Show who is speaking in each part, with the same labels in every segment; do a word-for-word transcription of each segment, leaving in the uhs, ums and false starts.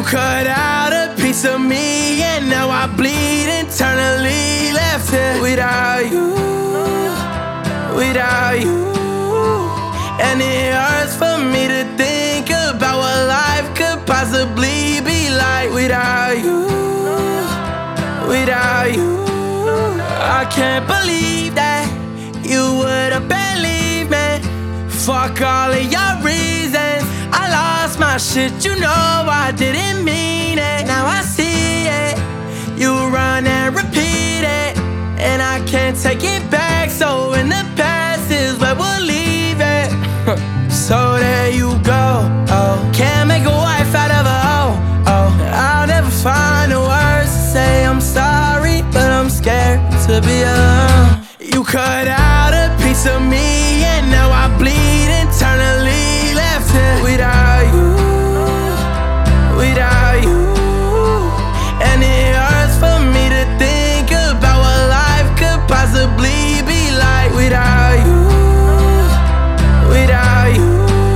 Speaker 1: cut out a piece of me, and now I bleed internally. Left here without you, without you. And it hurts for me to think about what life could possibly be like without you, without you. I can't believe that you would've believed me. Fuck all of your reasons. I lost my shit, you know I didn't mean it. Now I see it, you run and repeat it, and I can't take it back. So in the past is where we'll leave it. So there you go, oh. Can't make a wife out of a hoe, oh. I'll never find the words to say I'm sorry, but I'm scared to be alone. You cut out a piece of me, and now I bleed internally. Left here without you, without you. And it hurts for me to think about what life could possibly be like without you, without you.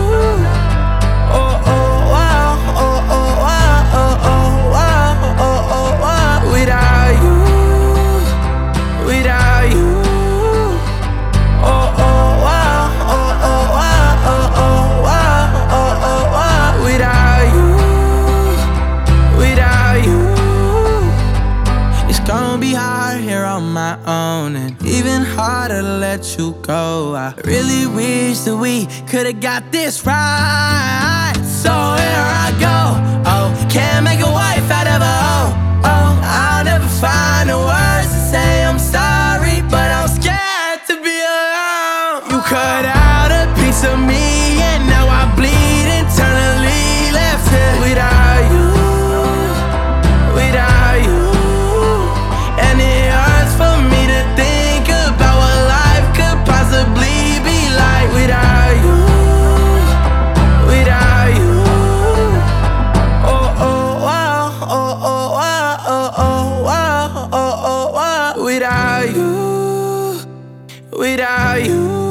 Speaker 1: Oh, oh, wow, oh, oh, wow, oh, oh, wow, oh, oh, wow. Without you, without you. Oh, oh, wow, oh, oh, wow, oh, oh, wow, oh, oh, wow. Without you, without you. It's gonna be hard here on my own, and even harder to let you go. I really wish that we could've got this right. So here I go, oh. Can't make a wife out of a hoe, oh. I'll never find the words to say I'm sorry, but I'm scared to be alone. You cut out a piece of me, and now I bleed internally. Left here without you, without you. And it hurts for me to think about what life could possibly be like without you, without you. Oh, oh, wow, oh, oh, wow, oh, oh, wow, oh, oh, wow. Without you, without you.